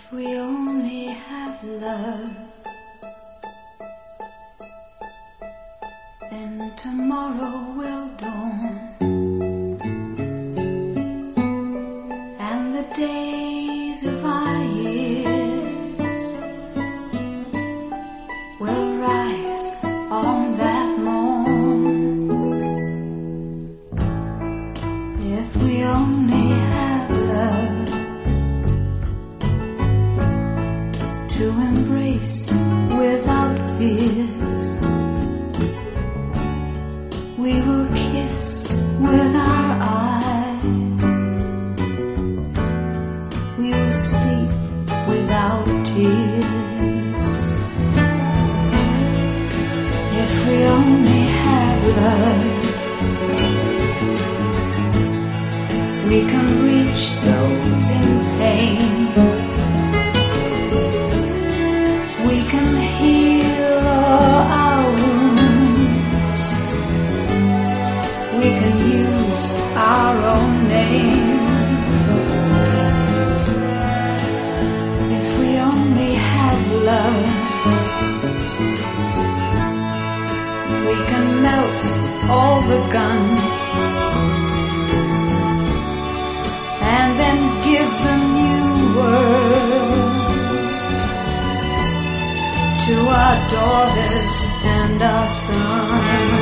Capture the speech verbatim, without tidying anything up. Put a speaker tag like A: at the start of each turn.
A: If we only have love, then tomorrow will dawn, and the days of our years will rise on that morn. If we only have love to embrace without fears, we will kiss with our eyes, we will sleep without tears. If we only have love, we can reach those in pain, we can heal all our wounds, we can use our own name. If we only have love, we can melt all the guns and then give the new world to our daughters and our sons.